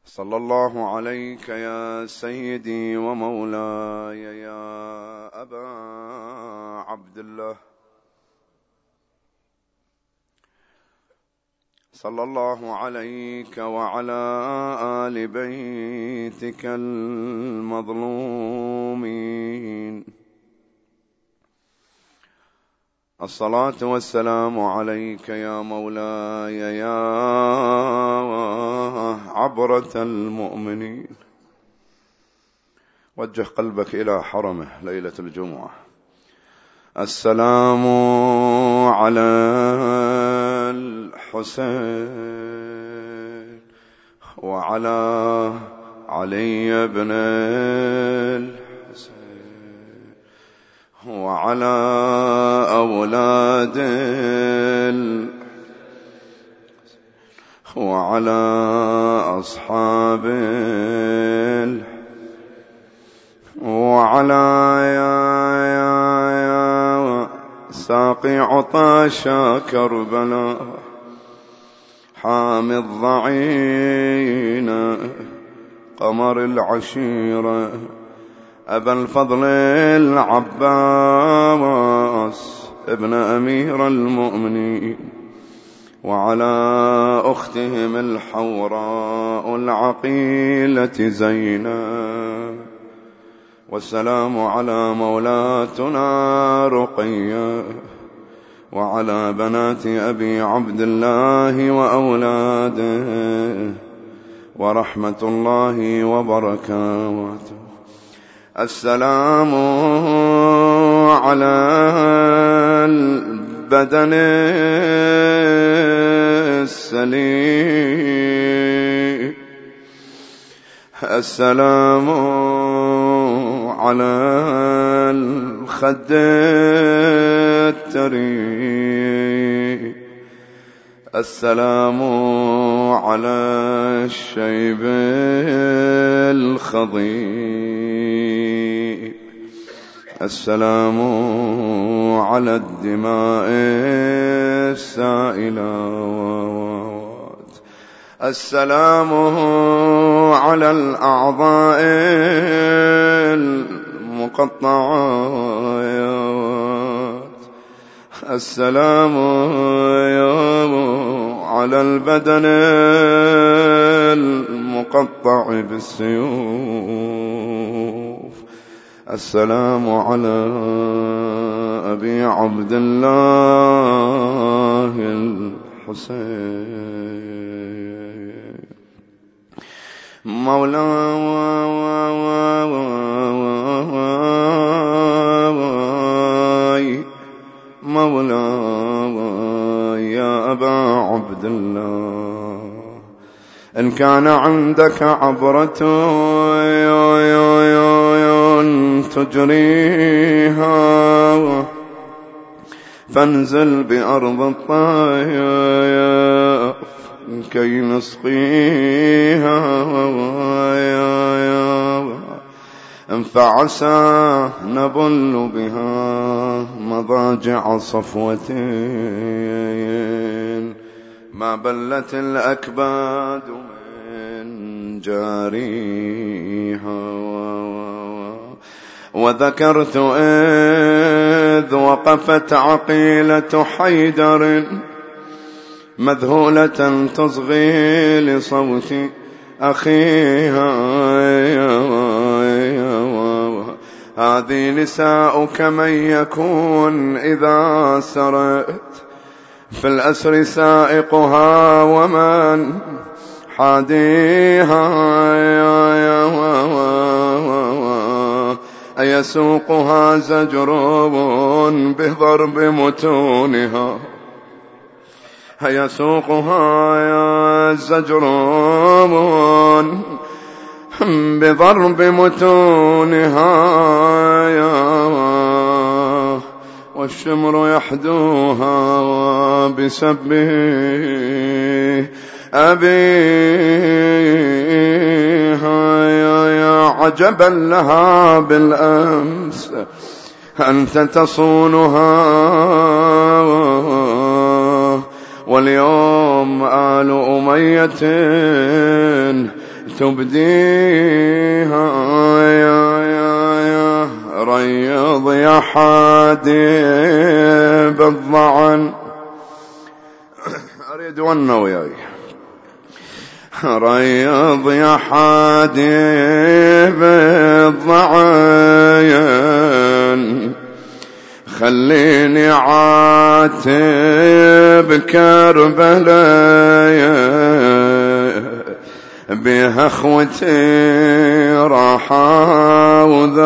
صلى الله عليك يا سيدي ومولاي يا أبا عبد الله، صلى الله عليك وعلى آل بيتك المظلومين. الصلاة والسلام عليك يا مولاي يا عبرة المؤمنين. وجه قلبك إلى حرمه ليلة الجمعة. السلام على الحسين وعلى علي بن الحسين وعلى أولاد وعلى أصحاب وعلى يا ساقي عطاشا كربلاء حامي الضعين قمر العشيرة أبا الفضل العباس ابن أمير المؤمنين، وعلى أختهم الحوراء العقيلة زينب، والسلام على مولاتنا رقية وعلى بنات أبي عبد الله وأولاده ورحمة الله وبركاته. السلام على البدن السليم، السلام على الخد التريم، السلام على الشيب الخضيب، السلام على الدماء السائلات، السلام على الأعضاء المقطعات، السلام على البدن المقطع بالسيوف، السلام على أبي عبد الله الحسين مولاي يا أبا عبد الله. إن كان عندك عبرة تجريها فانزل بأرض الطائف كي نسقيها، فعسى نبل بها مضاجع صفوة ما بلت الأكباد من جاريها. وذكرت إذ وقفت عقيلة حيدر مذهولة تصغي لصوت أخيها، هذه نساؤك من يكون إذا سرت في الأسر سائقها ومن حاديها، أيسوقها زجر بضرب متونها، يسوقها زجر بضرب متونها، والشمر يحدوها بسبه أبيها، يا عجبا لها بالأمس أنت تصونها، واليوم آل أمية تبديها يا ريض يا حادي بالضعن. أريد ونا وياي ريض يا حادي بالضعن خليني عاتب كربلاء بها اخوتي راحة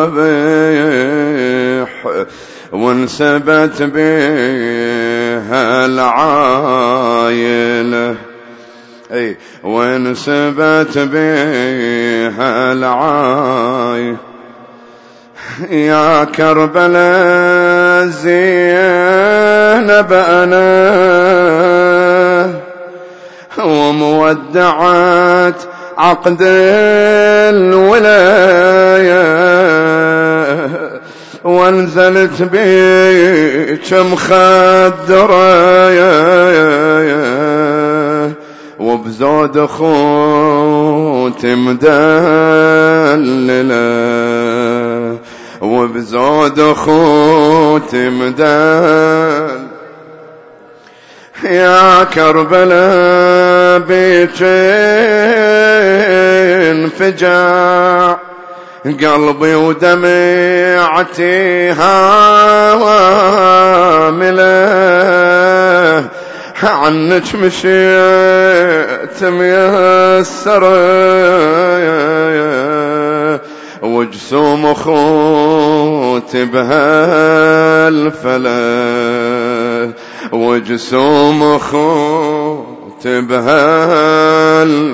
وذبيح وانسبت بها العايلة وانسبت بها العايلة يا كربلاء زينب أنا ومودعت عقد الولاية وانزلت بيك مخدرة وبزود اخوتي مدللة وبزود اخوتي مدللة يا كربلاء بيك انفجع قلبي ودمعتي هاملة عنك مشيت ميسرة وجسوم اخوتي بهالفلا وجسوم اخوتي بهال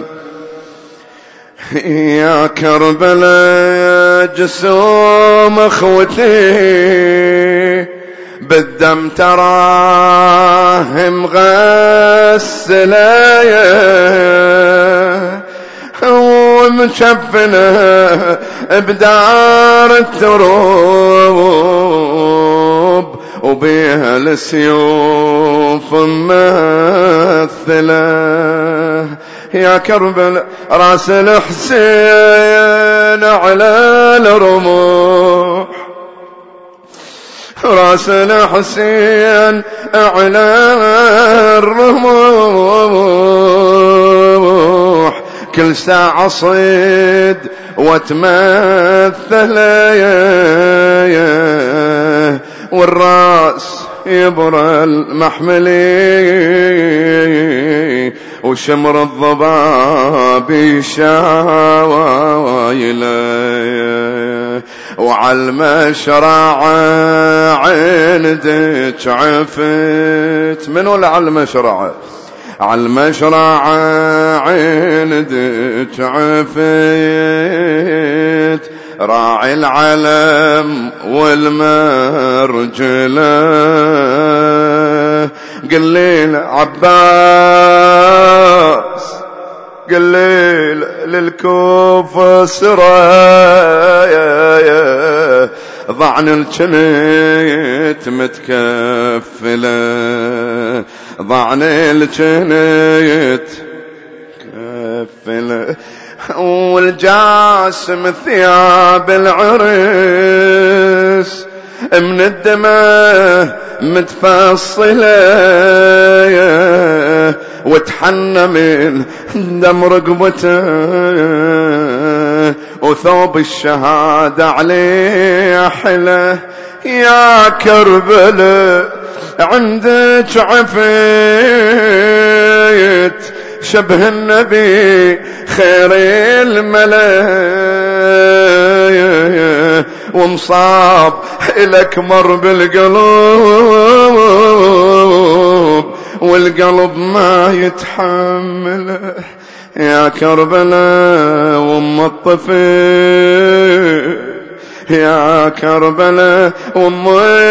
يا كربلاء جسوم اخوتي بالدم تراهم غسلايا ومشفنه بدار التروب وبيها السيوف ممثله يا كربلاء راس الحسين على الرموح راس الحسين على الرموح كل ساعة صيد وتمثل والراس يبرى المحملي وشمر الضباب شاويله وعالمشرع عندك عفت من ولا عالمشرع عالمشرع عندك عفت راعي العلم والمرجله قليل عباس قليل للكوفة سرايا ضعن الجنيت متكفلة ضعن الجنيت كفلة والجاسم ثياب العرس من الدماء متفصلة وتحنى من دم رقبته وثوب الشهادة عليه حله يا كربلاء عندك عفيت شبه النبي خير الملا ومصاب إلك مر بالقلوب والقلب ما يتحمله يا كربلاء وام الطفل يا كربلاء وام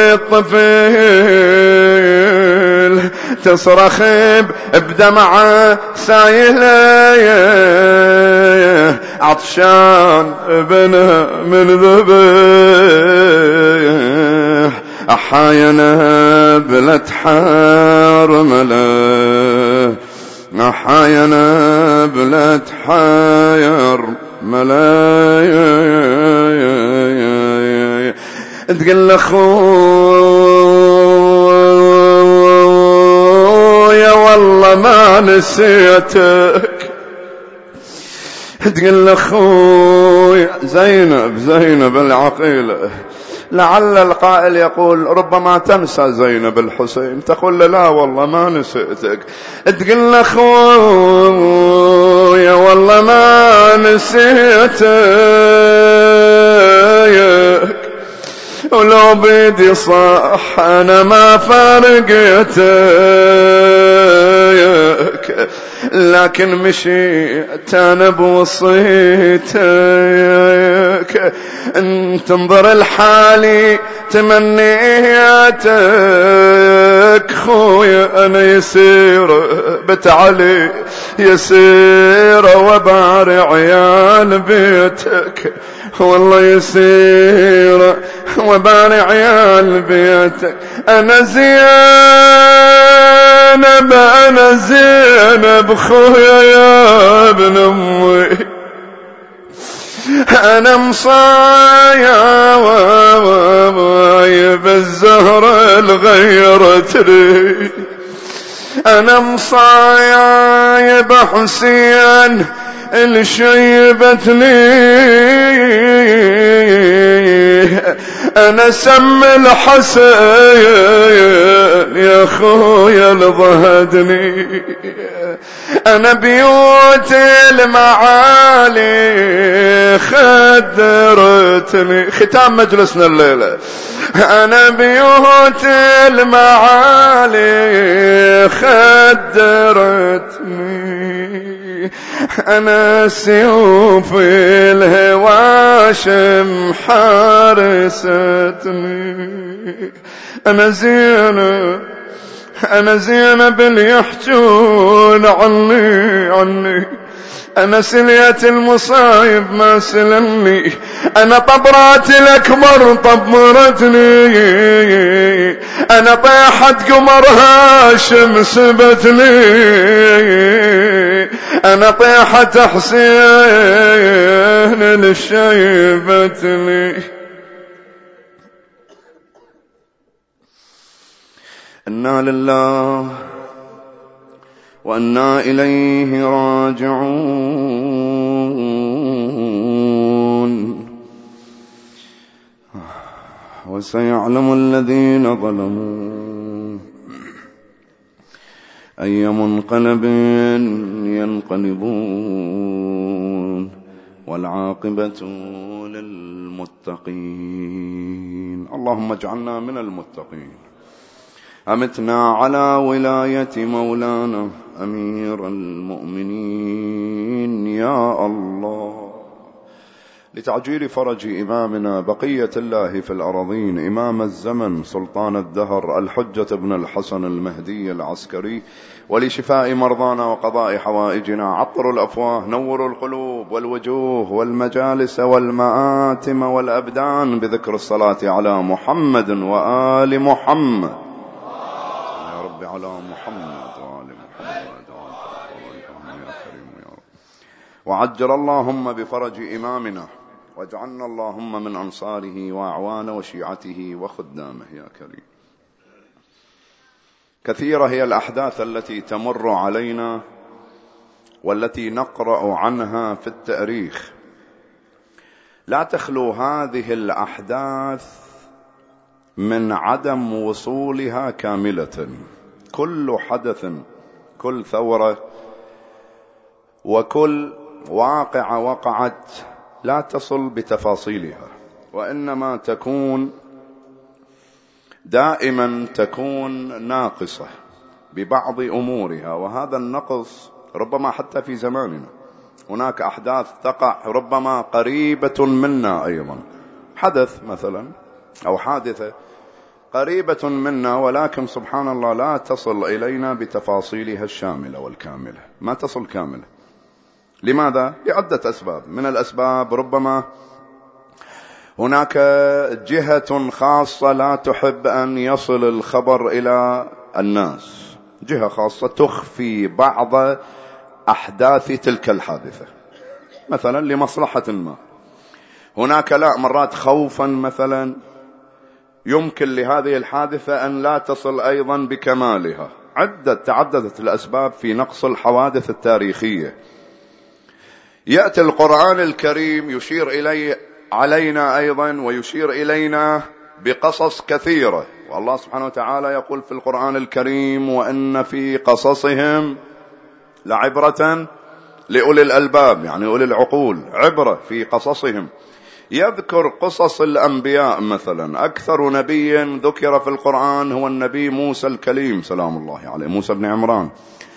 الطفل تصرخ بدمعة سايلة عطشان ابنها من ذبح أحاينا بلا تحرمله أحاينا بلا تحير تقول له خويا والله ما نسيتك، تقول له خويا زينب العقيلة. لعل القائل يقول ربما تنسى زينب الحسين، تقول له لا والله ما نسيتك. تقول له خويا والله ما نسيتك، ولو بيدي صح أنا ما فرقتك، لكن مشيت أنا بوصيتك، تنظر الحالي تمنيتك. خويا أنا يسير بتعلي يسير وبار عيال بيتك، والله يسير وبار عيال بيتك. أنا زينب خويا يا ابن أمي، أنا مصايب الزهرة الغيرتني، أنا مصايب حسين الشيبتني، أنا سم الحسين يا خويا لضهدني، أنا بيوت المعالي خدرتني. ختام مجلسنا الليلة، أنا بيوت المعالي خدرتني، أنا سيوف الهواشم حارستني. أنا زينب اللي يحجون عني، أنا سلية المصايب ما سلمني، أنا طبرات الأكبر طمرتني، أنا طيحة قمر هاشم سبتني، أنا طيحة حسين الشيبتني. إنا لله وإنا إليه راجعون. وسيعلم الذين ظلموا أي منقلب ينقلبون، والعاقبة للمتقين. اللهم اجعلنا من المتقين. أمتنا على ولاية مولانا أمير المؤمنين يا الله، لتعجيل فرج إمامنا بقية الله في الأراضين، إمام الزمن سلطان الدهر الحجة بن الحسن المهدي العسكري، ولشفاء مرضانا وقضاء حوائجنا. عطروا الأفواه، نوروا القلوب والوجوه والمجالس والمآتم والأبدان بذكر الصلاة على محمد وآل محمد، على محمد وآل محمد يا كريم يا رب. وعجل اللهم بفرج إمامنا، واجعلنا اللهم من أنصاره وأعوان وشيعته وخدامه يا كريم. كثيرة هي الأحداث التي تمر علينا والتي نقرأ عنها في التاريخ، لا تخلو هذه الأحداث من عدم وصولها كاملة. كل حدث، كل ثورة، وكل واقعة وقعت لا تصل بتفاصيلها، وإنما تكون دائما تكون ناقصة ببعض أمورها. وهذا النقص ربما حتى في زماننا هناك أحداث تقع ربما قريبة منا أيضا، حدث مثلا أو حادثة قريبة منا، ولكن سبحان الله لا تصل إلينا بتفاصيلها الشاملة والكاملة، ما تصل كاملة. لماذا؟ لعدة أسباب. من الأسباب ربما هناك جهة خاصة لا تحب أن يصل الخبر إلى الناس، جهة خاصة تخفي بعض أحداث تلك الحادثة. مثلا لمصلحة ما. هناك لا مرات خوفا مثلا يمكن لهذه الحادثة أن لا تصل أيضا بكمالها. تعددت الأسباب في نقص الحوادث التاريخية. يأتي القرآن الكريم يشير علينا أيضا ويشير إلينا بقصص كثيرة، والله سبحانه وتعالى يقول في القرآن الكريم: وإن في قصصهم لعبرة لأولي الألباب، يعني أولي العقول، عبرة في قصصهم. يذكر قصص الأنبياء مثلا. أكثر نبي ذكر في القرآن هو النبي موسى الكليم سلام الله عليه، موسى بن عمران.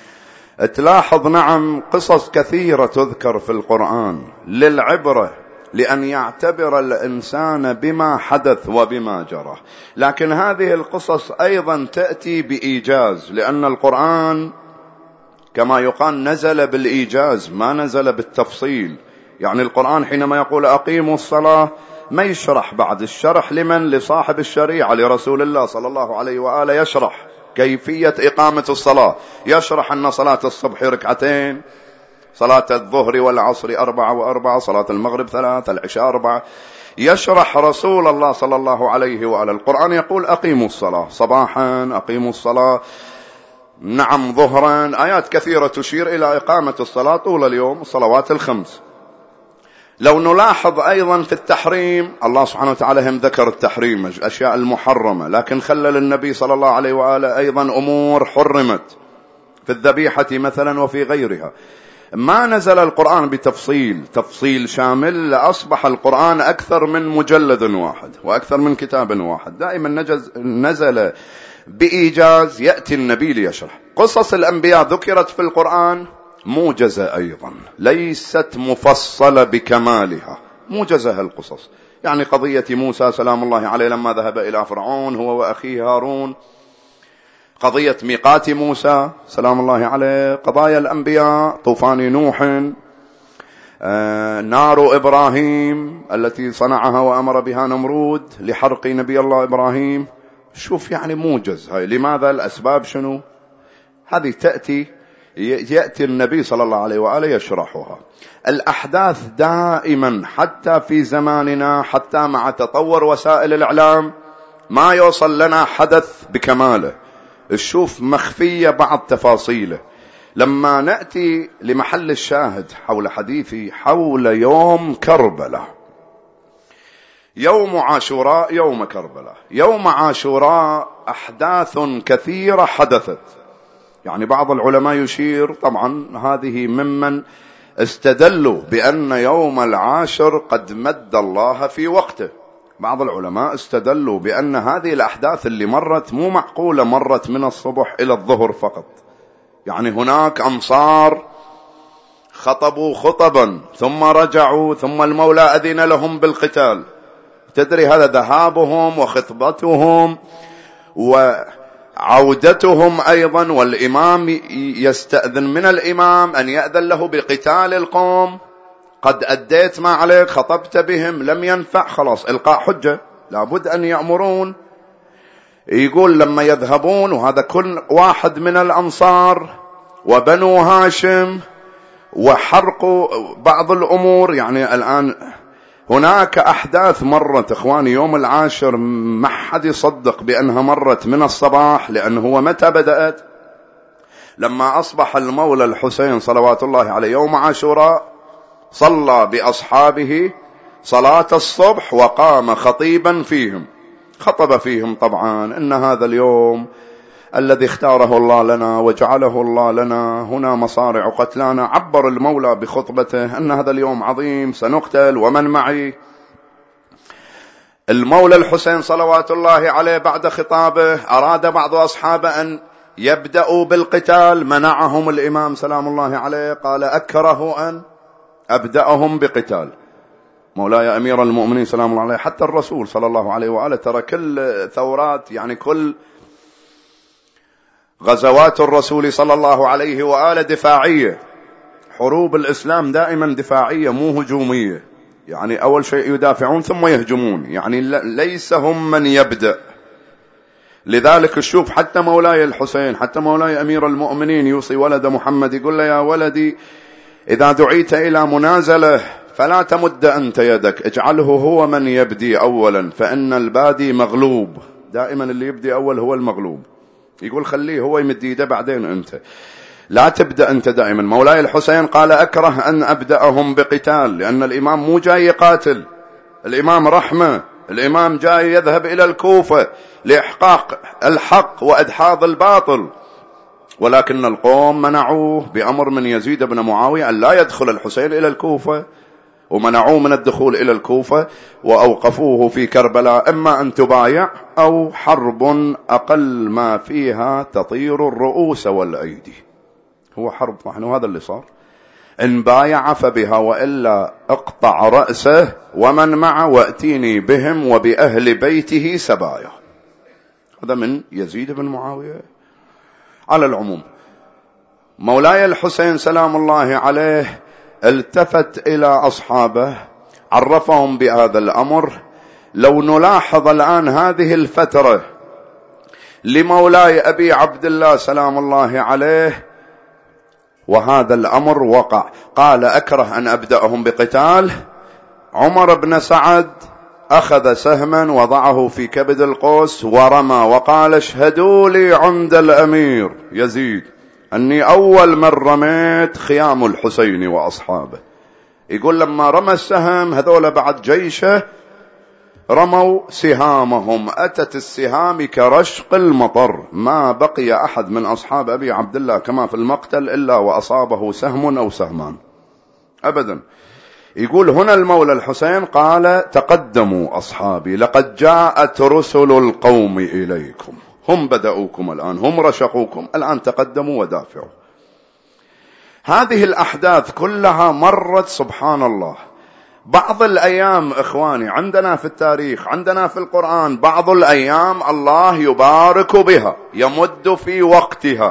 تلاحظ نعم قصص كثيرة تذكر في القرآن للعبرة، لأن يعتبر الإنسان بما حدث وبما جرى. لكن هذه القصص أيضا تأتي بإيجاز، لأن القرآن كما يقال نزل بالإيجاز ما نزل بالتفصيل. يعني القرآن حينما يقول أقيموا الصلاة ما يشرح بعد الشرح لمن؟ لصاحب الشريعة، لرسول الله صلى الله عليه وآله، يشرح كيفية إقامة الصلاة، يشرح أن صلاة الصبح 2 صلاة الظهر والعصر 4 و4، صلاة المغرب 3، العشاء 4. يشرح رسول الله صلى الله عليه وآله. القرآن يقول أقيموا الصلاة صباحا، أقيموا الصلاة نعم ظهرا، آيات كثيرة تشير إلى إقامة الصلاة طول اليوم، الصلوات الخمس. لو نلاحظ أيضا في التحريم، الله سبحانه وتعالى هم ذكر التحريم، الأشياء المحرمة، لكن خلل النبي صلى الله عليه وآله أيضا أمور حرمت في الذبيحة مثلا وفي غيرها. ما نزل القرآن تفصيل شامل، لأصبح القرآن أكثر من مجلد واحد وأكثر من كتاب واحد. دائما نزل بإيجاز، يأتي النبي ليشرح. قصص الأنبياء ذكرت في القرآن موجزة أيضا، ليست مفصلة بكمالها، موجزة القصص. يعني قضية موسى سلام الله عليه لما ذهب إلى فرعون هو وأخيه هارون، قضية ميقات موسى سلام الله عليه، قضايا الأنبياء، طوفان نوح، نار إبراهيم التي صنعها وأمر بها نمرود لحرق نبي الله إبراهيم. شوف يعني موجز هاي. لماذا؟ الأسباب شنو؟ هذه يأتي النبي صلى الله عليه وآله يشرحها. الأحداث دائما حتى في زماننا، حتى مع تطور وسائل الإعلام، ما يوصل لنا حدث بكماله، الشوف مخفية بعض تفاصيله. لما نأتي لمحل الشاهد حول حديثي حول يوم كربلاء، يوم عاشوراء، يوم كربلاء، يوم عاشوراء أحداث كثيرة حدثت. يعني بعض العلماء يشير، طبعا هذه ممن استدلوا بأن يوم العاشر قد مد الله في وقته. بعض العلماء استدلوا بأن هذه الأحداث اللي مرت مو معقولة مرت من الصبح إلى الظهر فقط. يعني هناك أمصار خطبوا خطبا ثم رجعوا، ثم المولى أذن لهم بالقتال. تدري هذا ذهابهم وخطبتهم وعودتهم أيضا، والإمام يستأذن من الإمام أن يأذن له بقتال القوم. قد أديت ما عليك، خطبت بهم، لم ينفع، خلاص إلقاء حجة، لابد أن يأمرون. يقول لما يذهبون، وهذا كل واحد من الأنصار وبنو هاشم، وحرقوا بعض الأمور. يعني الآن هناك أحداث مرت إخواني يوم العاشر ما حد يصدق بأنها مرت من الصباح، لأنه هو متى بدأت؟ لما أصبح المولى الحسين صلوات الله عليه يوم عاشوراء صلى بأصحابه صلاة الصبح وقام خطيبا فيهم، خطب فيهم طبعا إن هذا اليوم الذي اختاره الله لنا وجعله الله لنا، هنا مصارع قتلانا. عبر المولى بخطبته أن هذا اليوم عظيم، سنقتل ومن معي. المولى الحسين صلوات الله عليه بعد خطابه أراد بعض أصحابه أن يبدأوا بالقتال، منعهم الإمام سلام الله عليه، قال أكره أن أبدأهم بقتال. مولاي أمير المؤمنين سلام الله عليه، حتى الرسول صلى الله عليه وآله ترى كل ثورات، يعني كل غزوات الرسول صلى الله عليه وآله دفاعية. حروب الإسلام دائما دفاعية مو هجومية، يعني أول شيء يدافعون ثم يهجمون، يعني ليس هم من يبدأ. لذلك الشوف حتى مولاي الحسين، حتى مولاي أمير المؤمنين يوصي ولد محمد، يقول له يا ولدي إذا دعيت إلى منازلة فلا تمد أنت يدك، اجعله هو من يبدي أولا، فإن البادي مغلوب. دائما اللي يبدي أول هو المغلوب. يقول خليه هو يمد يده بعدين أنت، لا تبدأ أنت دائما. مولاي الحسين قال أكره أن أبدأهم بقتال، لأن الإمام مو جاي يقاتل، الإمام رحمة، الإمام جاي يذهب إلى الكوفة لإحقاق الحق وإدحاض الباطل، ولكن القوم منعوه بأمر من يزيد بن معاوية أن لا يدخل الحسين إلى الكوفة، ومنعوه من الدخول إلى الكوفة، وأوقفوه في كربلاء، إما أن تبايع أو حرب أقل ما فيها تطير الرؤوس والأيدي. هو حرب طحن، وهذا اللي صار. إن بايع فبها، وإلا اقطع رأسه ومن معه وأتيني بهم وبأهل بيته سبايا. هذا من يزيد بن معاوية. على العموم مولاي الحسين سلام الله عليه التفت إلى أصحابه، عرفهم بهذا الأمر. لو نلاحظ الآن هذه الفترة لمولاي أبي عبد الله سلام الله عليه، وهذا الأمر وقع. قال أكره أن أبدأهم بقتال. عمر بن سعد أخذ سهما وضعه في كبد القوس ورمى، وقال اشهدوا لي عند الأمير يزيد أني أول من رميت خيام الحسين وأصحابه. يقول لما رمى السهم هذول بعد جيشه رموا سهامهم، أتت السهام كرشق المطر، ما بقي أحد من أصحاب أبي عبد الله كما في المقتل إلا وأصابه سهم أو سهمان أبدا. يقول هنا المولى الحسين قال تقدموا أصحابي، لقد جاءت رسل القوم إليكم، هم بدأوكم الآن، هم رشقوكم الآن، تقدموا ودافعوا. هذه الأحداث كلها مرت سبحان الله. بعض الأيام إخواني عندنا في التاريخ، عندنا في القرآن بعض الأيام الله يبارك بها، يمد في وقتها.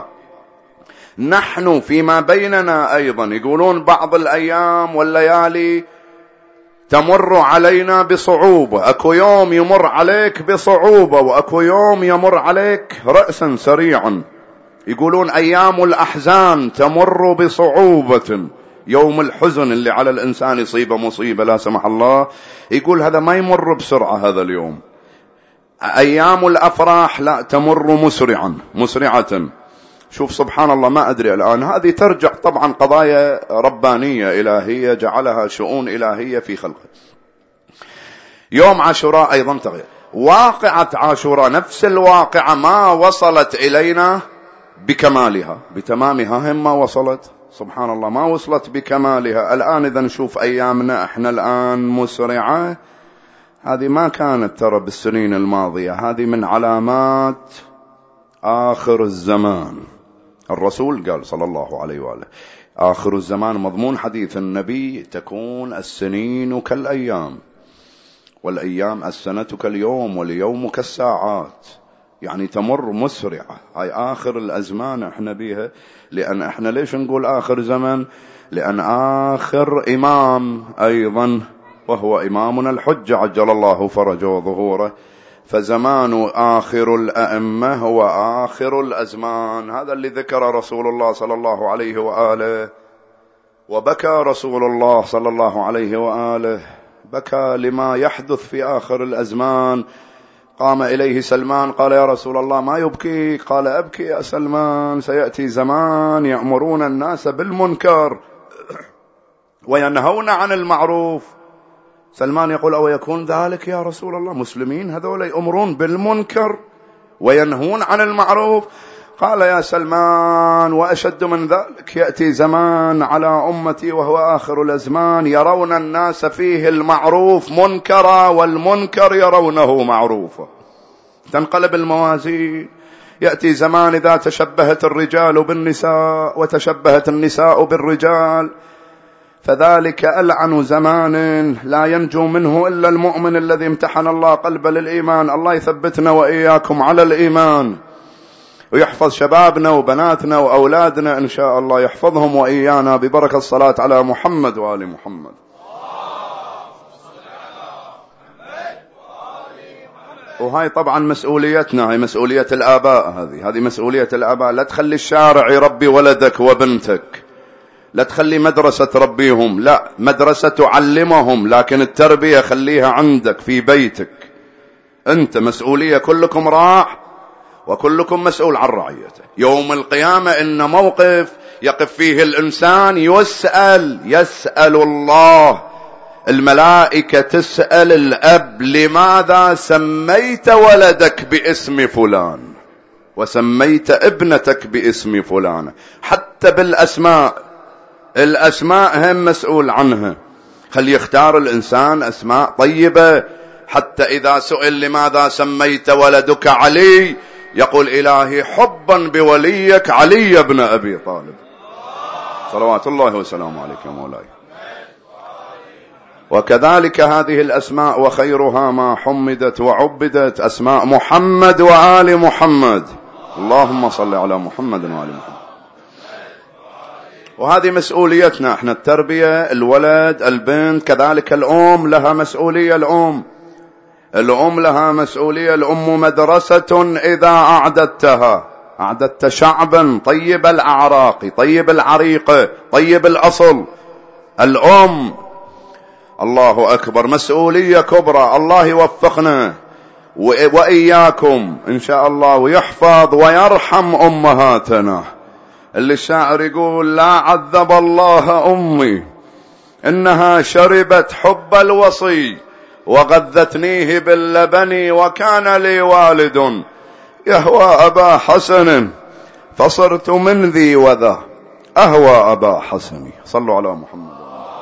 نحن فيما بيننا أيضا يقولون بعض الأيام والليالي تمر علينا بصعوبة، أكو يوم يمر عليك بصعوبة، وأكو يوم يمر عليك رأسا سريعا. يقولون أيام الأحزان تمر بصعوبة، يوم الحزن اللي على الإنسان يصيبه مصيبة لا سمح الله، يقول هذا ما يمر بسرعة هذا اليوم. أيام الأفراح لا تمر مسرعة. شوف سبحان الله، ما أدري الآن، هذه ترجع طبعا قضايا ربانية إلهية جعلها شؤون إلهية في خلقه. يوم عاشوراء أيضا تغير، واقعة عاشوراء نفس الواقعة ما وصلت إلينا بكمالها بتمامها، هم ما وصلت سبحان الله، ما وصلت بكمالها. الآن إذا نشوف أيامنا إحنا الآن مسرعة، هذه ما كانت ترى بالسنين الماضية، هذه من علامات آخر الزمان. الرسول قال صلى الله عليه وآله آخر الزمان، مضمون حديث النبي تكون السنين كالأيام، والأيام السنة كاليوم، واليوم كالساعات، يعني تمر مسرعة. هاي آخر الأزمان احنا بيها. لأن احنا ليش نقول آخر زمن؟ لأن آخر إمام أيضا وهو إمامنا الحجة عجل الله فرجه وظهوره، فزمان آخر الأئمة هو آخر الأزمان. هذا اللي ذكر رسول الله صلى الله عليه وآله، وبكى رسول الله صلى الله عليه وآله، بكى لما يحدث في آخر الأزمان. قام إليه سلمان قال يا رسول الله ما يبكي؟ قال أبكي يا سلمان، سيأتي زمان يأمرون الناس بالمنكر وينهون عن المعروف. سلمان يقول أو يكون ذلك يا رسول الله؟ مسلمين هذول يأمرون بالمنكر وينهون عن المعروف؟ قال يا سلمان وأشد من ذلك، يأتي زمان على أمتي وهو آخر الأزمان يرون الناس فيه المعروف منكرا والمنكر يرونه معروفا، تنقلب الموازين. يأتي زمان إذا تشبهت الرجال بالنساء وتشبهت النساء بالرجال، فذلك ألعن زمان لا ينجو منه إلا المؤمن الذي امتحن الله قلبه للإيمان. الله يثبتنا وإياكم على الإيمان، ويحفظ شبابنا وبناتنا وأولادنا إن شاء الله، يحفظهم وإيانا ببركة الصلاة على محمد وآل محمد. وهاي طبعا مسؤوليتنا، هاي مسؤولية الآباء، هذه مسؤولية الآباء. لا تخلي الشارع يربي ولدك وبنتك، لا تخلي مدرسة تربيهم، لا، مدرسة تعلمهم، لكن التربية خليها عندك في بيتك. أنت مسؤولية، كلكم راع وكلكم مسؤول عن رعيته. يوم القيامة إن موقف يقف فيه الإنسان يسأل الله، الملائكة تسأل الأب: لماذا سميت ولدك باسم فلان وسميت ابنتك باسم فلان؟ حتى الأسماء هم مسؤول عنها. خلي يختار الإنسان أسماء طيبة، حتى إذا سئل لماذا سميت ولدك علي يقول: إلهي حبا بوليك علي بن أبي طالب، صلوات الله وسلامه عليك يا مولاي. وكذلك هذه الأسماء وخيرها ما حمدت وعبدت، أسماء محمد وآل محمد، اللهم صل على محمد وآل محمد. وهذه مسؤوليتنا احنا، التربية، الولد، البنت، كذلك الأم لها مسؤولية. الأم لها مسؤولية. الأم مدرسة إذا أعددت شعبا طيب الأعراق، طيب العريقة، طيب الأصل. الأم، الله أكبر، مسؤولية كبرى. الله يوفقنا وإياكم إن شاء الله، ويحفظ ويرحم أمهاتنا. اللي الشاعر يقول: لا عذب الله أمي إنها شربت حب الوصي وغذتنيه باللبن، وكان لي والد يهوى أبا حسن فصرت من ذي وذا أهوى أبا حسن. صلوا على محمد.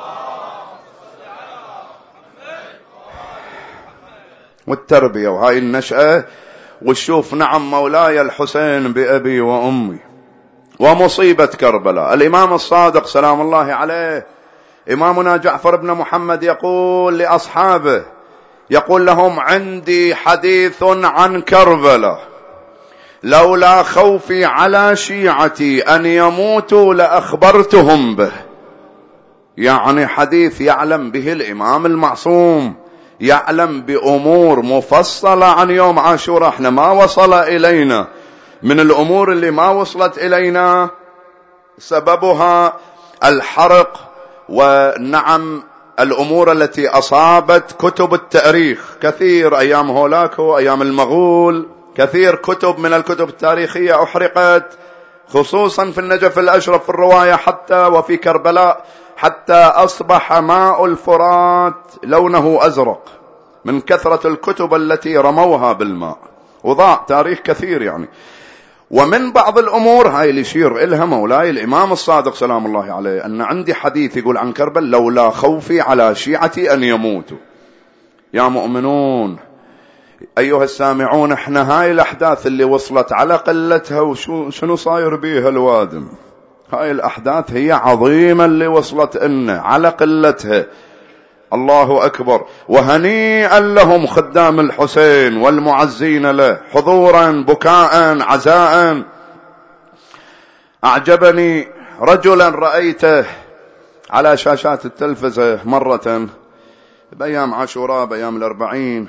والتربية وهاي النشأة، وشوف نعم مولاي الحسين بأبي وأمي. ومصيبة كربلاء، الإمام الصادق سلام الله عليه، إمامنا جعفر بن محمد يقول لأصحابه، يقول لهم: عندي حديث عن كربلاء لولا خوفي على شيعتي أن يموتوا لأخبرتهم به. يعني حديث يعلم به الإمام المعصوم، يعلم بأمور مفصلة عن يوم عاشوراء. احنا ما وصل إلينا من الأمور اللي ما وصلت إلينا سببها الحرق، ونعم الأمور التي أصابت كتب التاريخ كثير أيام هولاكو، أيام المغول، كثير كتب من الكتب التاريخية أحرقت، خصوصا في النجف الأشرف في الرواية حتى، وفي كربلاء حتى أصبح ماء الفرات لونه أزرق من كثرة الكتب التي رموها بالماء، وضاع تاريخ كثير يعني. ومن بعض الأمور هاي اللي يشير إلها مولاي الإمام الصادق سلام الله عليه، أن عندي حديث يقول عن كربلاء: لولا خوفي على شيعتي أن يموتوا. يا مؤمنون أيها السامعون، احنا هاي الأحداث اللي وصلت على قلتها وشنو صاير بيها الوادم، هاي الأحداث هي عظيمة اللي وصلت إنه على قلتها. الله أكبر. وهنيئا لهم خدام الحسين والمعزين له، حضورا، بكاء، عزاء. أعجبني رجلا رأيته على شاشات التلفزة مرة بأيام عاشوراء، بأيام 40،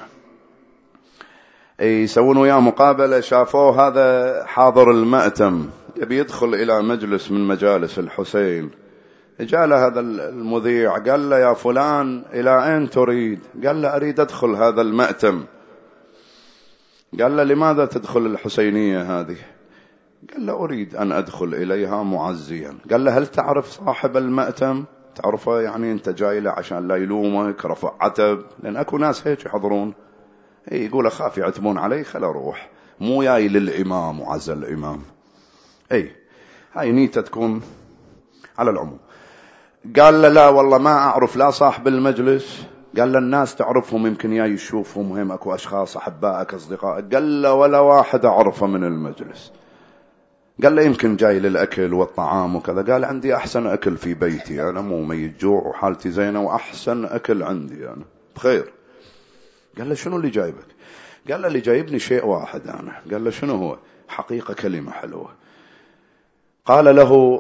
يسوون وياه مقابلة، شافوه هذا حاضر المأتم يبي يدخل إلى مجلس من مجالس الحسين. جاء له هذا المذيع قال له: يا فلان إلى أين تريد؟ قال له: أريد أدخل هذا المأتم. قال له: لماذا تدخل الحسينية هذه؟ قال له: أريد أن أدخل إليها معزيا. قال له: هل تعرف صاحب المأتم؟ تعرفه؟ يعني أنت جاي له عشان لا يلومك، رفع عتب، لأن أكو ناس هيك يحضرون، يقول أخاف يعتبون علي، خل أروح، مو جاي للإمام وعز الإمام. هاي نيته تكون على العموم. قال له: لا والله ما أعرف لا صاحب المجلس. قال له: الناس تعرفهم، يمكن جاي يشوفهم، مهم أكو أشخاص أحبائك أصدقائك. قال له: ولا واحد أعرفه من المجلس. قال له: يمكن جاي للأكل والطعام وكذا. قال: عندي أحسن أكل في بيتي، أنا مو ميت جوع وحالتي زينة وأحسن أكل عندي أنا بخير. قال له: شنو اللي جايبك؟ قال له: اللي جايبني شيء واحد أنا. قال له: شنو هو؟ حقيقة كلمة حلوة. قال له: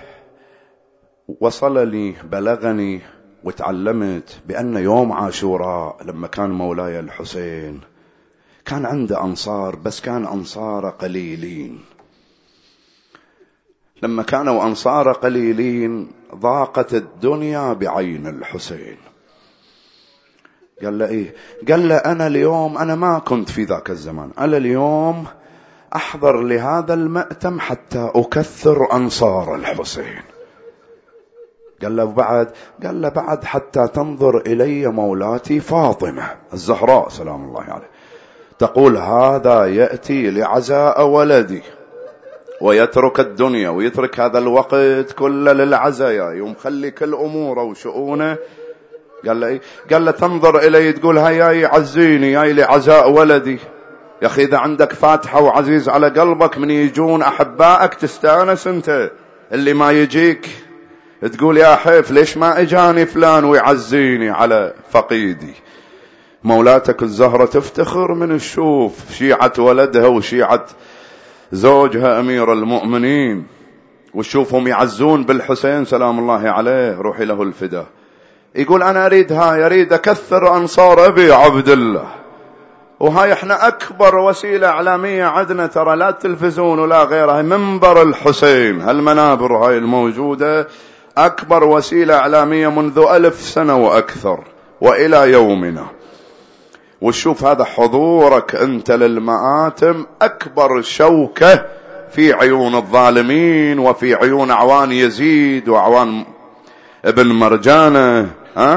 وصل لي، بلغني وتعلمت بأن يوم عاشوراء لما كان مولاي الحسين كان عنده أنصار، بس كان أنصار قليلين. لما كانوا أنصار قليلين ضاقت الدنيا بعين الحسين. قال له إيه؟ قال له أنا اليوم، أنا ما كنت في ذاك الزمان، أنا اليوم أحضر لهذا المأتم حتى أكثر أنصار الحسين. قال له بعد حتى تنظر إلي مولاتي فاطمة الزهراء سلام الله عليه تقول هذا يأتي لعزاء ولدي ويترك الدنيا ويترك هذا الوقت كله للعزاء، يوم خلي كل أموره وشؤونه. قال له إيه؟ قال له تنظر إلي تقول هيا يعزيني، هاي لعزاء ولدي. يا أخي إذا عندك فاتحة وعزيز على قلبك من يجون أحبائك تستانس أنت، اللي ما يجيك تقول يا حيف ليش ما اجاني فلان ويعزيني على فقيدي. مولاتك الزهرة تفتخر من الشوف شيعة ولدها وشيعة زوجها أمير المؤمنين، وشوفهم يعزون بالحسين سلام الله عليه روحي له الفداء. يقول أنا أريد أكثر أنصار أبي عبد الله، وهاي احنا أكبر وسيلة إعلامية عندنا، ترى لا التلفزيون ولا غيرها، منبر الحسين، هالمنابر هاي الموجودة أكبر وسيلة إعلامية منذ 1000 سنة وأكثر وإلى يومنا. وشوف هذا حضورك أنت للمآتم أكبر شوكة في عيون الظالمين وفي عيون أعوان يزيد وأعوان ابن مرجانة.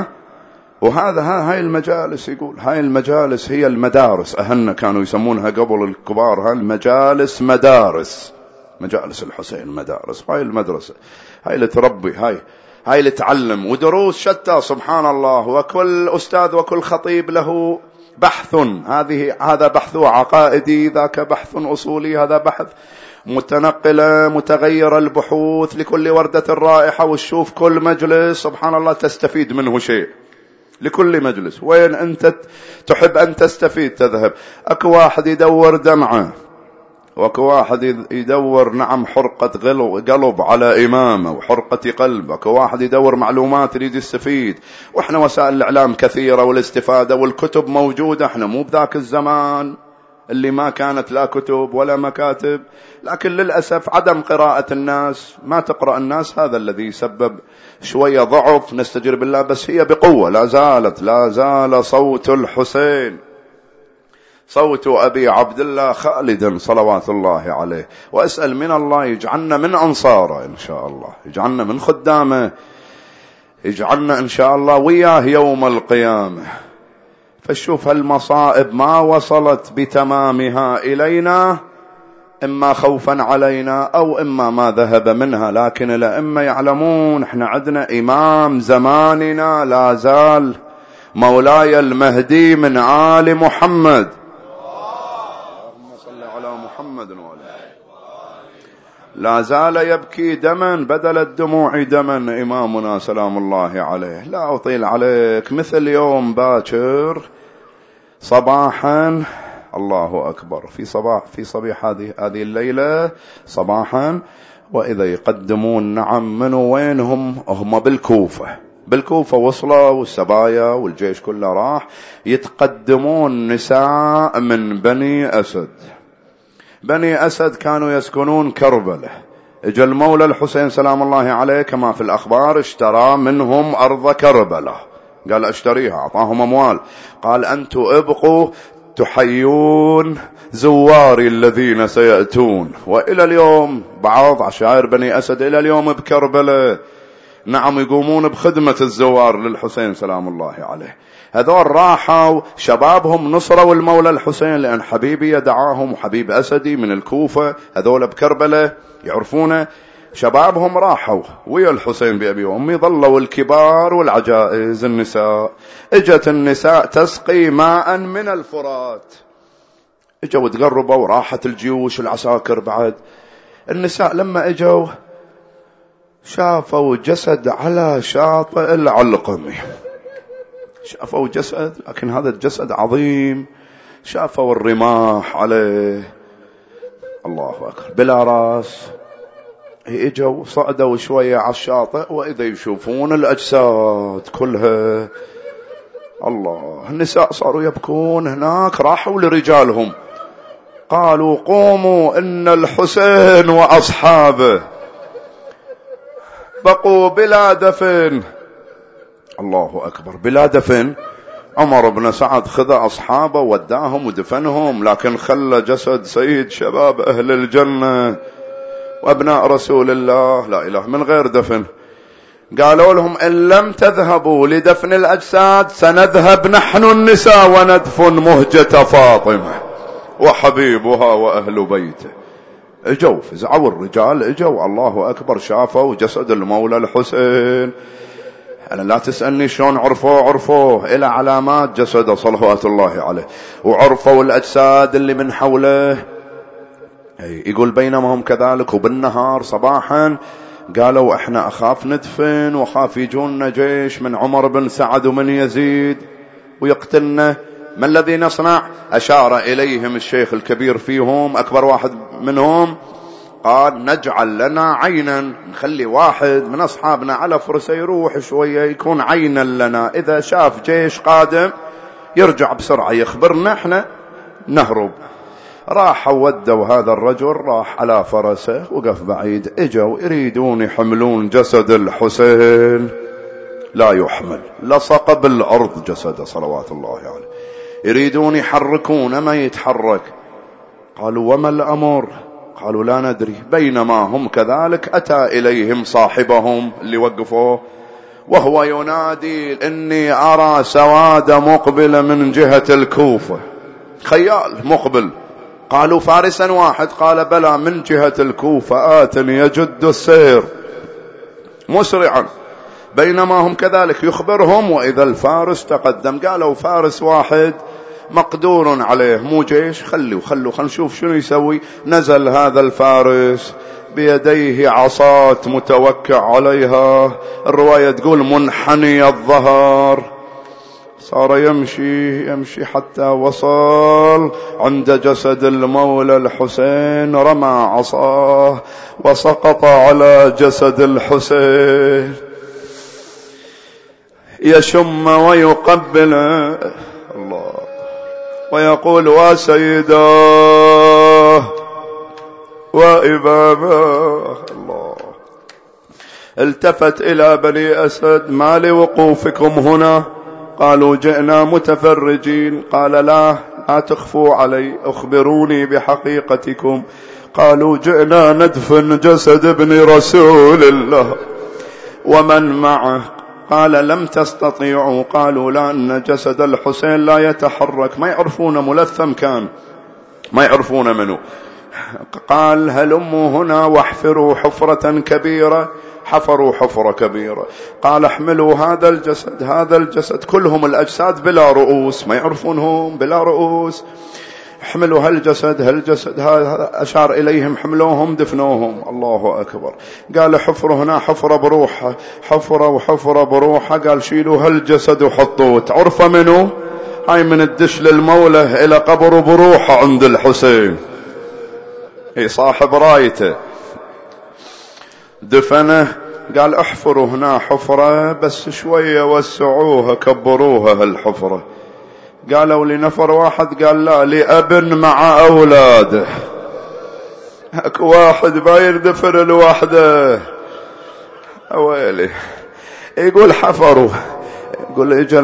هاي المجالس، يقول هاي المجالس هي المدارس، أهلنا كانوا يسمونها قبل الكبار هاي المجالس مدارس، مجالس الحسين مدارس. هاي المدرسة، هاي اللي تربي، هاي اللي تعلم، ودروس شتى سبحان الله، وكل أستاذ وكل خطيب له بحث، هذا بحث عقائدي، ذاك بحث أصولي، هذا بحث متنقلة متغير البحوث، لكل وردة رائحة. وتشوف كل مجلس سبحان الله تستفيد منه شيء، لكل مجلس وين أنت تحب أن تستفيد تذهب. أكو واحد يدور دمعة، وكو واحد يدور حرقة قلب على إمامه وحرقة قلب، وكو واحد يدور معلومات يريد يستفيد. وإحنا وسائل الإعلام كثيرة والاستفادة والكتب موجودة، إحنا مو بذاك الزمان اللي ما كانت لا كتب ولا مكاتب، لكن للأسف عدم قراءة الناس، ما تقرأ الناس، هذا الذي يسبب شوية ضعف، نستجير بالله. بس هي بقوة، لا زال صوت الحسين، صوت أبي عبد الله خالدا صلوات الله عليه. وأسأل من الله يجعلنا من أنصاره إن شاء الله، يجعلنا من خدامه، يجعلنا إن شاء الله وياه يوم القيامة. فشوف هالمصائب ما وصلت بتمامها إلينا إما خوفا علينا أو إما ما ذهب منها، لكن الأئمة يعلمون احنا عندنا إمام زماننا لا زال مولاي المهدي من آل محمد، اللهم صل على محمد وآله، لا زال يبكي دما بدل الدموع دما إمامنا سلام الله عليه. لا أطيل عليك، مثل يوم باكر صباحا، الله أكبر، في صبيح هذه الليلة صباحا، وإذا يقدمون من وينهم هم بالكوفة وصلوا، والسبايا والجيش كله راح، يتقدمون نساء من بني أسد كانوا يسكنون كربلة. اجى المولى الحسين سلام الله عليه كما في الأخبار اشترى منهم أرض كربلة، قال اشتريها، أعطاهم أموال، قال أنتم ابقوا تحيون زواري الذين سيأتون. وإلى اليوم بعض عشائر بني أسد إلى اليوم بكربلة يقومون بخدمة الزوار للحسين سلام الله عليه. هذول راحوا شبابهم نصروا المولى الحسين، لأن حبيبي يدعاهم وحبيب أسدي من الكوفة، هذول بكربلة يعرفونه، شبابهم راحوا ويا الحسين بأبي وأمي، ظلوا الكبار والعجائز النساء. اجت النساء تسقي ماء من الفرات، اجوا تقربوا وراحت الجيوش العساكر. بعد النساء لما اجوا شافوا جسد على شاطئ العلقمي، شافوا جسد، لكن هذا الجسد عظيم، شافوا الرماح عليه، الله أكبر، بلا راس. اجوا صعدوا شوية على الشاطئ وإذا يشوفون الأجساد كلها، الله، النساء صاروا يبكون هناك، راحوا لرجالهم قالوا قوموا إن الحسين وأصحابه بقوا بلا دفن. الله أكبر، بلا دفن. عمر بن سعد خذ أصحابه وداهم ودفنهم، لكن خلى جسد سيد شباب أهل الجنة وأبناء رسول الله لا إله من غير دفن. قالوا لهم إن لم تذهبوا لدفن الأجساد سنذهب نحن النساء وندفن مهجة فاطمة وحبيبها وأهل بيته. اجوا فزعوا الرجال، اجوا الله أكبر، شافوا جسد المولى الحسين. أنا لا تسألني شلون عرفوه إلى علامات جسده صلوات الله عليه، وعرفوا الأجساد اللي من حوله. يقول بينما هم كذلك وبالنهار صباحا قالوا احنا اخاف ندفن وخاف يجونا جيش من عمر بن سعد ومن يزيد ويقتلنا، ما الذي نصنع؟ أشار إليهم الشيخ الكبير فيهم أكبر واحد منهم، قال نجعل لنا عينا، نخلي واحد من أصحابنا على فرسه يروح شوية يكون عينا لنا، إذا شاف جيش قادم يرجع بسرعة يخبرنا احنا نهرب. راحوا ودوا هذا الرجل، راح على فرسه وقف بعيد. اجوا يريدون يحملون جسد الحسين، لا يحمل، لصق بالأرض جسده صلوات الله عليه. يريدون يحركون ما يتحرك. قالوا وما الأمر؟ قالوا لا ندري. بينما هم كذلك أتى إليهم صاحبهم اللي وقفوه وهو ينادي إني أرى سواد مقبل من جهة الكوفة، خيال مقبل. قالوا فارسا واحد؟ قال بلى من جهة الكوفة آت يجد السير مسرعا. بينما هم كذلك يخبرهم وإذا الفارس تقدم. قالوا فارس واحد مقدور عليه مو جيش، خلوا نشوف شنو يسوي. نزل هذا الفارس بيديه عصات متوكع عليها، الرواية تقول منحني الظهر. صار يمشي حتى وصل عند جسد المولى الحسين، رمى عصاه وسقط على جسد الحسين يشم ويقبل الله ويقول وسيداه وإماماه. الله. التفت إلى بني أسد ما لوقوفكم هنا؟ قالوا جئنا متفرجين. قال لا تخفوا علي، أخبروني بحقيقتكم. قالوا جئنا ندفن جسد ابن رسول الله ومن معه. قال لم تستطيعوا؟ قالوا لا، أن جسد الحسين لا يتحرك، ما يعرفون ملثم كان، ما يعرفون منه. قال هلموا هنا واحفروا حفرة كبيرة. حفروا حفرة كبيرة. قال احملوا هذا الجسد كلهم الأجساد بلا رؤوس، ما يعرفونهم بلا رؤوس. احملوا هالجسد هذا، أشار إليهم حملوهم دفنوهم. الله أكبر. قال حفروا هنا حفرة بروحها، حفرة بروحها. قال شيلوا هالجسد وحطوه. تعرف منه؟ هاي من الدش للمولى إلى قبر بروحه عند الحسين، صاحب رايته دفنه. قال احفروا هنا حفرة بس شوية وسعوها كبروها هالحفرة. قالوا لنفر واحد، قال لا، لأب مع أولاده. اكو واحد باير دفن لوحده. اويلي. يقول حفروا، يقول اجا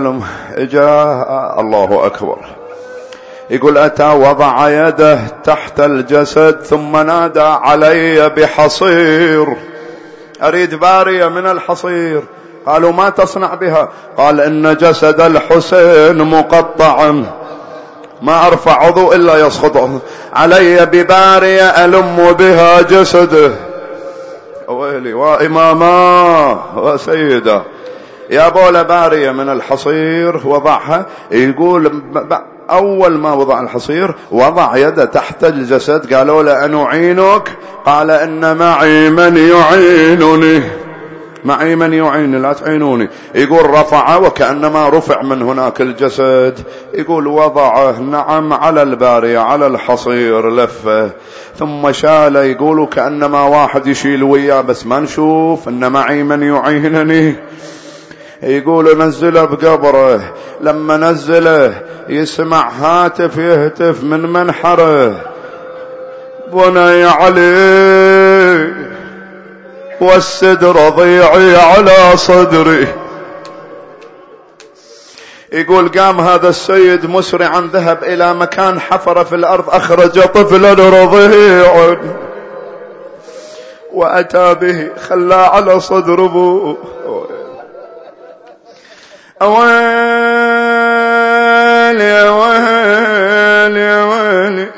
الله أكبر. يقول أتى وضع يده تحت الجسد ثم نادى علي بحصير، أريد بارية من الحصير. قالوا ما تصنع بها؟ قال إن جسد الحسين مقطعا، ما أرفع عضو إلا يسقط علي ببارية ألم بها جسده. ويلي وإماما وسيدة. يا بولا بارية من الحصير وضعها. يقول أول ما وضع الحصير وضع يده تحت الجسد. قالوا له أن أعينك؟ قال إن معي من يعينني، معي من يعينني لا تعينوني. يقول رفع وكأنما رفع من هناك الجسد. يقول وضعه نعم على البارية على الحصير لفه ثم شال. يقول كأنما واحد يشيل وياه بس ما نشوف إن معي من يعينني. يقول نزله بقبره. لما نزله يسمع هاتف يهتف من منحره، بني علي والسدر ضيعي على صدري. يقول قام هذا السيد مسرعا ذهب إلى مكان حفر في الأرض، أخرج طفلا رضيعا وأتى به، خلى على صدر أبوه. أويل يا ويل يا ويل،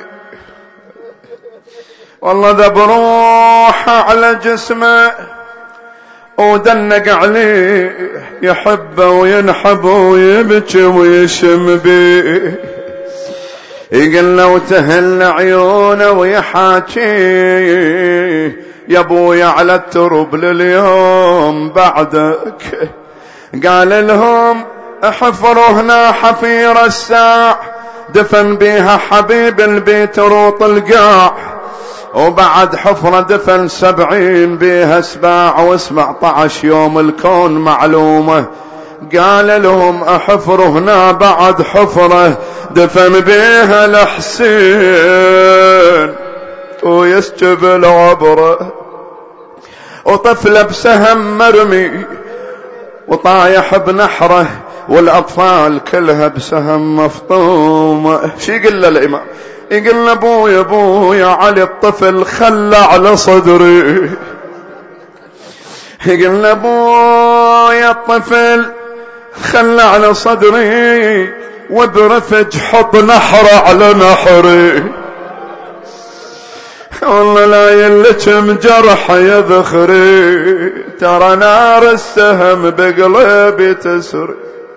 والله ذا بروح على جسمه ودنق عليه، يحبه وينحب ويبكي ويشم بيه. يقول له وتهل عيونه ويحاكي، يا ابويا على الترب لليوم بعدك. قال لهم احفروا هنا حفير الساع، دفن بيها حبيب البيت روط القاع، وبعد حفرة دفن 70 بيها سباع، و17 يوم الكون معلومة. قال لهم احفروا هنا بعد حفرة دفن بيها الحسين، ويسجب العبرة، وطفل بسهم مرمي وطايح بنحره، والأطفال كلها بسهم مفطومة. شي يقول له الإمام؟ يقول له أبويا أبويا علي الطفل خلى على صدري. يقول له أبويا الطفل خلى على صدري، وبرفج حط نحره على نحري. والله لا يلتم جرح يا ذخري، ترى نار السهم بقلبي تسري.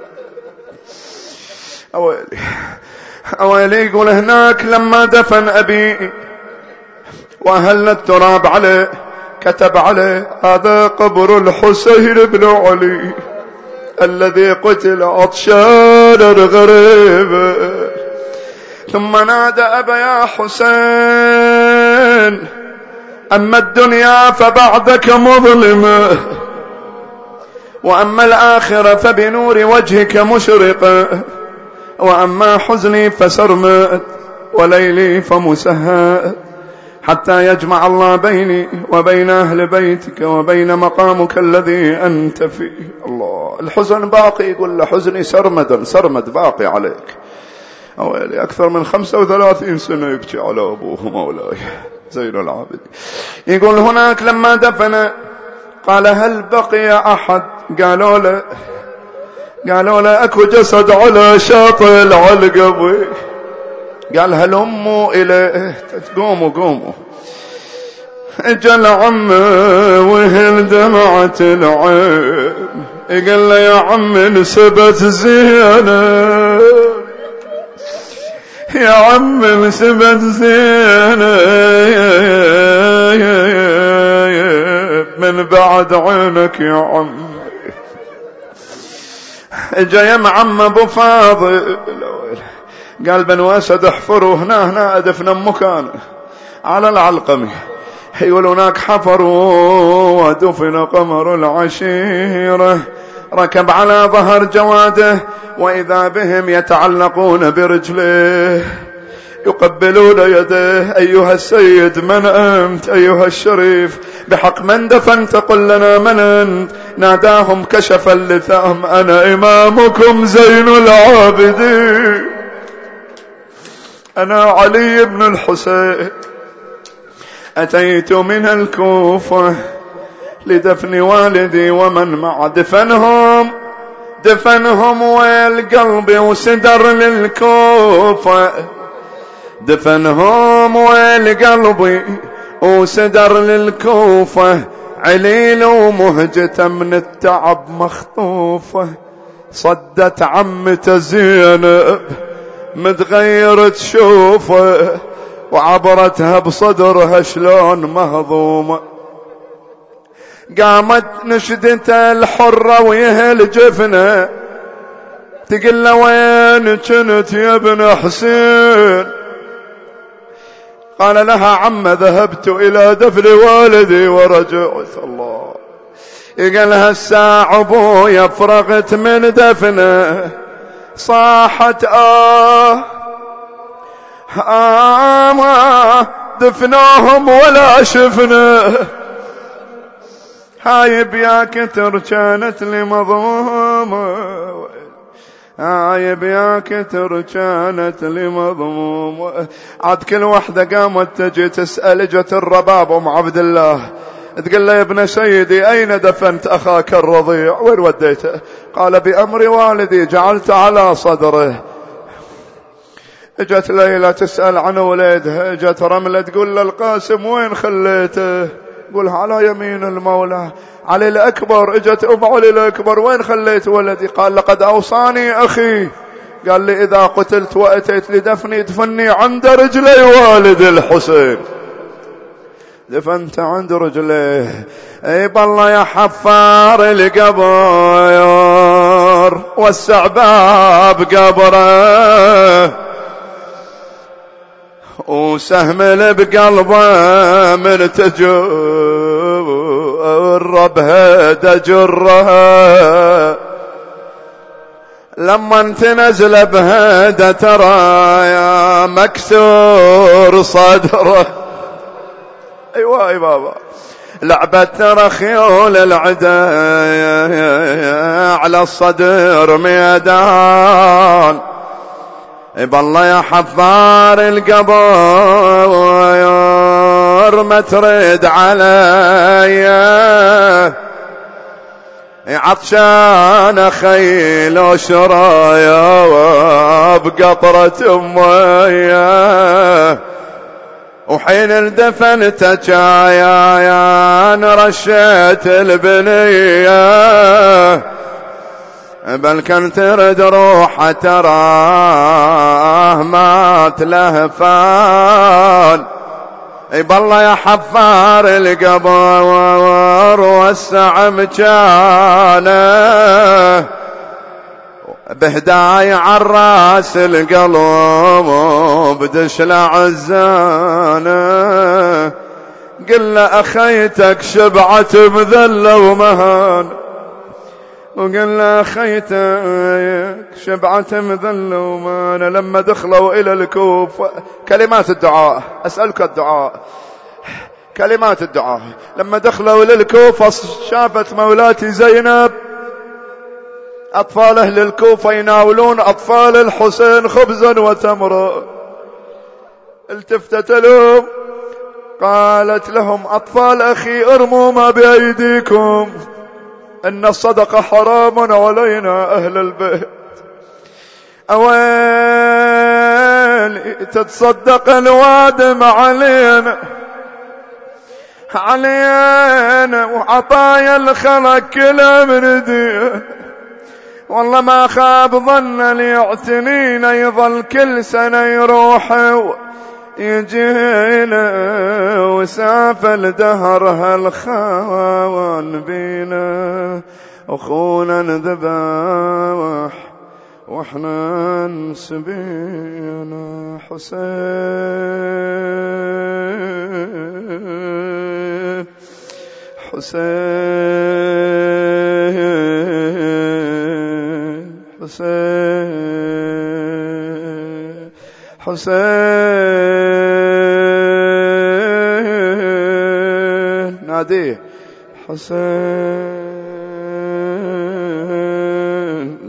أويلي أويلي. يقول هناك لما دفن أبي وأهل التراب عليه، كتب عليه هذا قبر الحسين بن علي الذي قتل عطشان الغريب. ثم نادى أبا يا حسين، أما الدنيا فبعدك مظلمة، وأما الآخرة فبنور وجهك مشرقة، وأما حزني فسرمد، وليلي فمسهد، حتى يجمع الله بيني وبين أهل بيتك وبين مقامك الذي أنت فيه. الله، الحزن باقي. يقول له حزني سرمد باقي عليك. أولي أكثر من 35 سنة يبكي على أبوه مولاي زين العابدين. يقول هناك لما دفن قال هل بقي أحد؟ قالوا له أكو جسد على شاطئ العلقبي. قال هلموا إليه، قوموا. اجل عمه وهل دمعة العين، قال له يا عم نسبت زينة، يا عم نسبت زينة من بعد عينك يا عم. جاء مع عم ابو فاضل، قال بنو اسد احفروا هنا ادفنا مكانه على العلقمي. يقول هناك حفروا ودفن قمر العشيرة، ركب على ظهر جواده، وإذا بهم يتعلقون برجليه يقبلون يديه. أيها السيد من أنت؟ أيها الشريف بحق من دفنت؟ قل لنا من أنت؟ ناداهم كشف اللثام أنا إمامكم زين العابدين، أنا علي بن الحسين، أتيت من الكوفة لدفن والدي ومن مع دفنهم والقلب وسدر للكوفة، دفنهم والقلب وسدر للكوفة، عليل ومهجة من التعب مخطوفة، صدت عمته زينب متغير تشوفه، وعبرتها بصدرها شلون مهضومة. قامت نشدته الحرة ويهل جفنه، تقول له وين كنت يا ابن حسين؟ قال لها عم ذهبت إلى دفن والدي ورجعت. الله، قال لها الساعة أبويا فرغت من دفنه، صاحت ما دفنوهم ولا شفنا. هاي بيا كتر كانت لي مظلومة، هاي بيا كتر كانت لي مظلومة. عاد كل وحدة قامت تجي تسأل، جت الرباب أم عبد الله تقول له يا ابن سيدي أين دفنت أخاك الرضيع؟ وين وديته؟ قال بأمر والدي جعلت على صدره. اجت ليلى تسأل عن ولدها، اجت رملة تقول للقاسم وين خليته؟ قولها على يمين المولى. علي الأكبر، اجت أم علي الأكبر وين خليت ولدي؟ قال لقد أوصاني أخي، قال لي إذا قتلت وأتيت لدفني دفني عند رجلي والد الحسين. دفنت عند رجليه. اي بالله يا حفار القبر وسع باب قبره، وسهم بقلبه من تجرب هدى جرها، لما تنزل بهدى ترى يا مكسور صدره. ايوه اي بابا، لعبة ترى خيول العدا على الصدر ميدان. بالله يا حفار القبر ما ترد علي، عطشان خيل وشرايا بقطرة مياه، وحين اندفنت جايان رشيت البنيه، بل كنت ترد روحه تراه مات لهفان. اي بالله يا حفار القبر وسع مكانه، بهداي عالراس القلب بدش لعزانه، قل له اخيتك شبعت مذله ومهان، وقال له خيتك شبعت مذل ومانا. لما دخلوا إلى الكوفة، كلمات الدعاء، أسألك الدعاء، كلمات الدعاء. لما دخلوا إلى الكوفة شافت مولاتي زينب أطفال أهل الكوفة يناولون أطفال الحسين خبزا وتمرا، التفتت لهم قالت لهم أطفال أخي ارموا ما بأيديكم، إن الصدقة حرام علينا أهل البيت. أويل تتصدق الوادم علينا وعطايا الخلق كله من دين، والله ما خاب ظن ليعتنينا، يظل كل سنة يروح يجينا، وساف الدهر هالخوان بينا، أخونا نذبح واحنا نسبينا. حسين حسين حسين حسين، ناديه حسين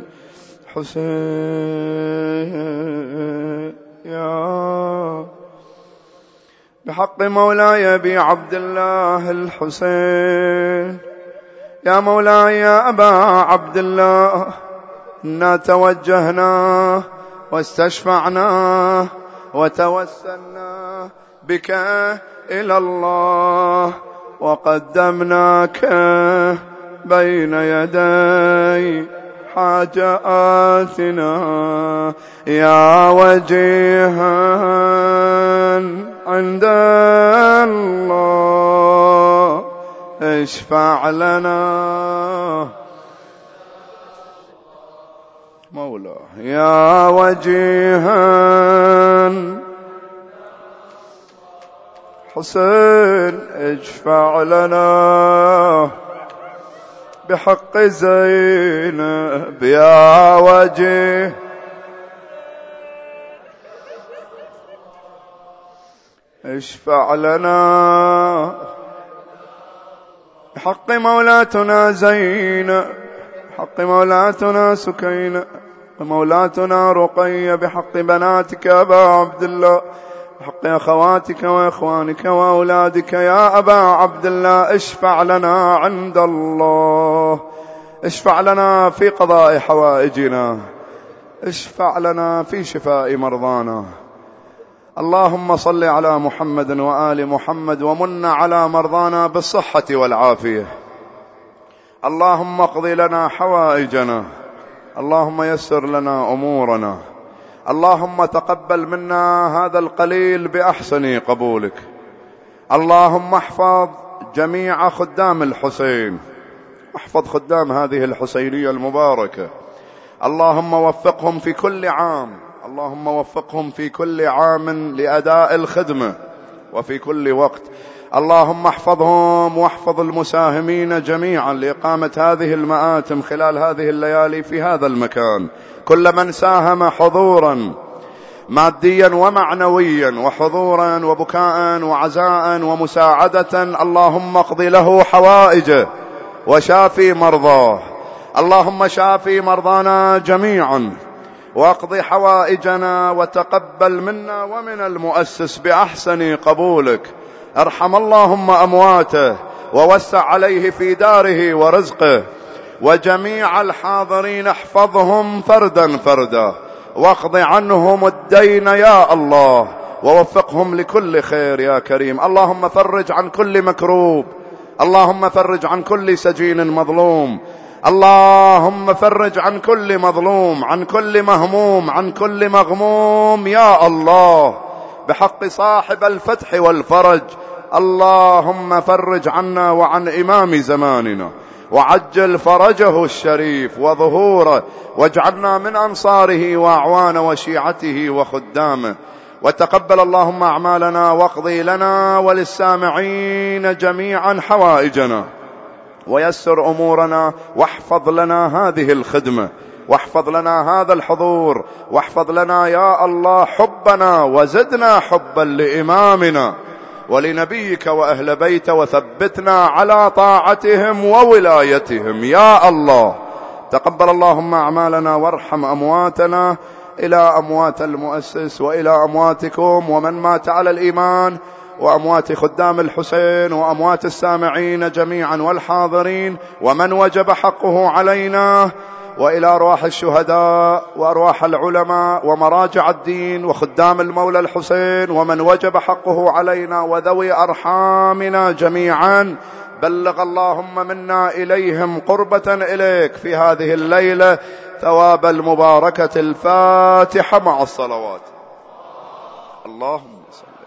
حسين يا بحق مولاي أبي عبد الله الحسين. يا مولاي يا أبا عبد الله، إنا توجهنا واستشفعنا وتوسلنا بك إلى الله، وقدمناك بين يدي حاجاتنا، يا وجيها عند الله اشفع لنا مولاه، يا وجيها حسين اشفع لنا بحق زينب، يا وجيه اشفع لنا بحق مولاتنا زينب، بحق مولاتنا سكينة، مولاتنا رقية، بحق بناتك أبا عبد الله، بحق أخواتك وإخوانك وأولادك يا أبا عبد الله، اشفع لنا عند الله، اشفع لنا في قضاء حوائجنا، اشفع لنا في شفاء مرضانا. اللهم صل على محمد وآل محمد ومن على مرضانا بالصحة والعافية. اللهم اقض لنا حوائجنا، اللهم يسر لنا أمورنا، اللهم تقبل منا هذا القليل بأحسن قبولك. اللهم احفظ جميع خدام الحسين، احفظ خدام هذه الحسينية المباركة، اللهم وفقهم في كل عام، اللهم وفقهم في كل عام لأداء الخدمة وفي كل وقت. اللهم احفظهم واحفظ المساهمين جميعا لإقامة هذه المآتم خلال هذه الليالي في هذا المكان، كل من ساهم حضورا ماديا ومعنويا، وحضورا وبكاء وعزاء ومساعدة، اللهم اقض له حوائجه وشافي مرضاه. اللهم شافي مرضانا جميعا واقض حوائجنا، وتقبل منا ومن المؤسس بأحسن قبولك. ارحم اللهم أمواته ووسع عليه في داره ورزقه، وجميع الحاضرين احفظهم فردا فردا، واقض عنهم الدين يا الله، ووفقهم لكل خير يا كريم. اللهم فرج عن كل مكروب، اللهم فرج عن كل سجين مظلوم، اللهم فرج عن كل مظلوم، عن كل مهموم، عن كل مغموم يا الله، بحق صاحب الفتح والفرج. اللهم فرج عنا وعن إمام زماننا، وعجل فرجه الشريف وظهوره، واجعلنا من أنصاره وأعوان وشيعته وخدامه. وتقبل اللهم أعمالنا، واقضي لنا وللسامعين جميعا حوائجنا، ويسر أمورنا، واحفظ لنا هذه الخدمة، واحفظ لنا هذا الحضور، واحفظ لنا يا الله حبنا، وزدنا حبا لإمامنا ولنبيك وأهل بيته، وثبتنا على طاعتهم وولايتهم يا الله. تقبل اللهم أعمالنا، وارحم أمواتنا، إلى أموات المؤسس وإلى أمواتكم ومن مات على الإيمان، وأموات خدام الحسين، وأموات السامعين جميعا والحاضرين، ومن وجب حقه علينا، وإلى أرواح الشهداء وأرواح العلماء ومراجع الدين وخدام المولى الحسين، ومن وجب حقه علينا، وذوي أرحامنا جميعا. بلغ اللهم منا إليهم قربة إليك في هذه الليلة ثواب المباركة. الفاتحة مع الصلوات. اللهم صل